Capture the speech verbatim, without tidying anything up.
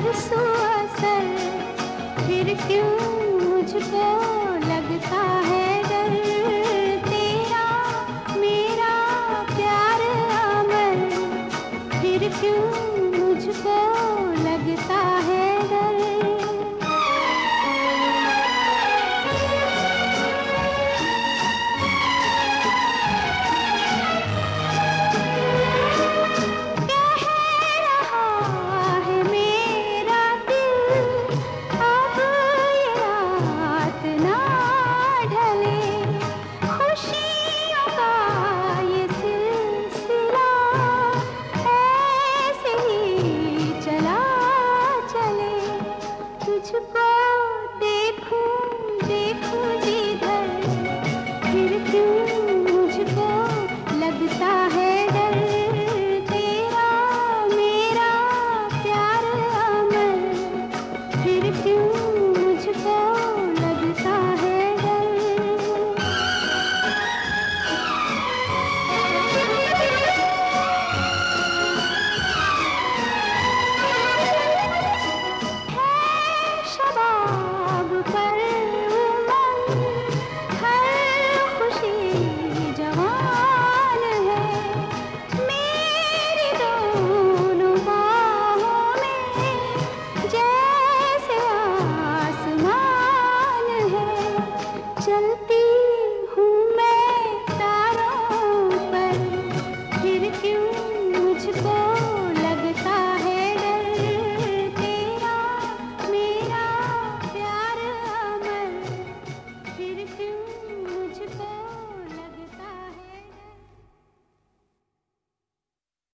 परसों असर, फिर क्यों मुझको लगता है डर। तेरा मेरा प्यार अमर, फिर क्यों मुझको लगता है डर। तुझको देखूं देखूं जिधर, फिर क्यों मुझको लगता है डर। तेरा मेरा प्यार अमर, फिर क्यों मुझको लगता है डर। शबाब पर उमंग, हर खुशी जवान है। मेरी दोनों बाहों में जैसे आसमान है। चलती हूँ मैं तारों पर, फिर क्यों मुझको लगता है डर। तेरा मेरा प्यार अमर, फिर क्यों